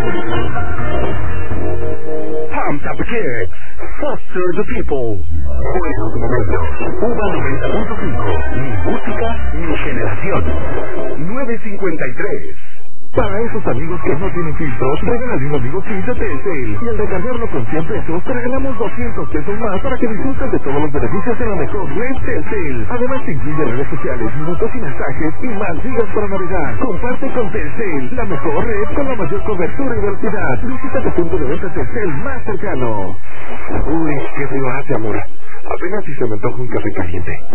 Pumped Up Kids, Foster the People. Buenos momentos. UBA 90.5. Ni música, ni generación. 953. Para esos amigos que no tienen filtros, regálale un amigo kit de Telcel. Y al recargarlo con 100 pesos, te regalamos 200 pesos más para que disfrutes de todos los beneficios de la mejor red Telcel. Además te incluye redes sociales, minutos y mensajes y más gigas para navegar. Comparte con Telcel, la mejor red con la mayor cobertura y velocidad. Visita tu punto de venta Telcel más cercano. Uy, qué frío hace, amor. Apenas si se me antoja un café caliente.